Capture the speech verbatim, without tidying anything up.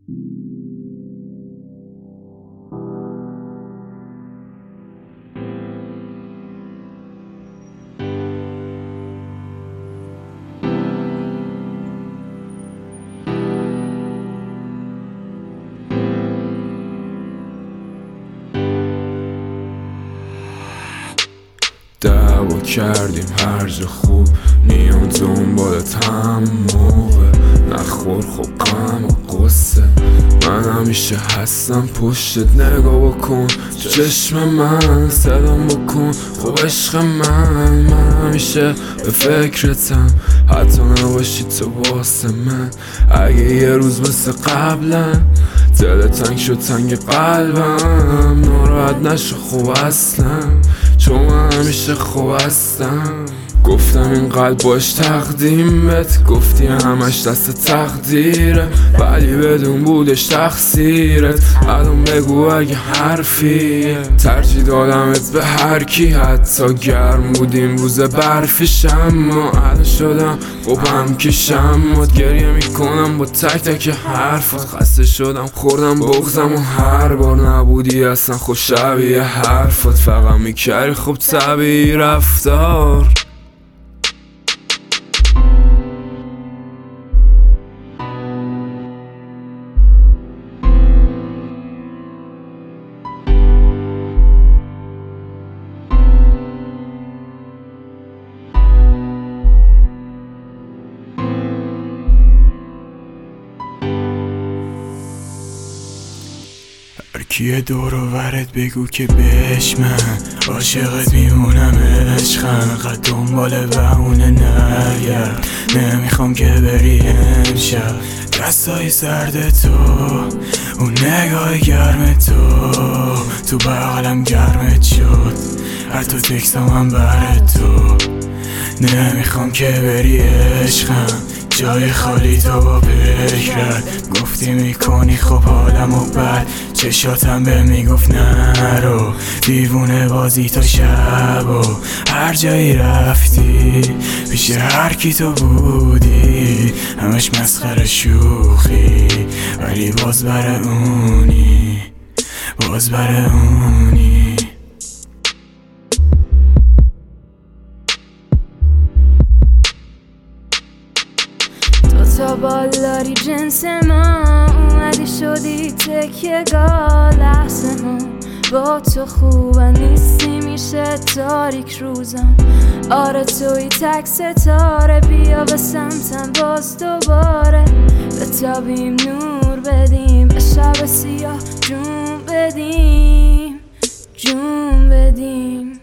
دعوا کردیم هر جا خوب میان دنبالت هم موقع نخور خب غم و قصه من همیشه هستم پشتت نگاه بکن تو چشم من سلام بکن خب عشق من من همیشه به فکرتم حتی نباشی تو واسه من اگه یه روز مثل قبلا دل تنگ شد تنگ قلبم ناراحت نشو خوب اصلا چون من همیشه خوب هستم گفتم این قلب باش تقدیم بهت گفتی همش دست تقدیره ولی بدون بودش تقصیرت الان بگو اگه حرفیه ترجیح دادمت به هر کی حتی گرم بودیم روز برفیش اما الان شدم خوبم کشم مات گریه میکنم با تک تک حرفات خسته شدم خوردم بغزم و هر بار نبودی اصلا خوب شبیه حرفات فقط میکردی خوب طبیعی رفتار هرکیه دور و ورت بگو که بهش من عاشقت میمونم عشقم قد دنبال بهونه نگرد نمیخوام که بری امشب دستای سرد تو اون نگاه گرم تو تو بغلم گرمت شد حتی تکستم هم بر تو نمیخوام که بری عشقم جای خالی تو با فکرت گفتی میکنی خب حالم و بد چشاتم به میگفت نرو دیوونه بازی تا شب و هر جایی رفتی پیش هر کی تو بودی همش مسخره شوخی ولی باز بر اونی باز بر اونی تا بالاری جنس ما اومدی شدی تکیه گاه لحظه ما با تو خوبه نیستی میشه تاریک روزم آره توی تک ستاره بیا به سمتم باز دوباره به تابیم نور بدیم به شب سیاه جون بدیم جون بدیم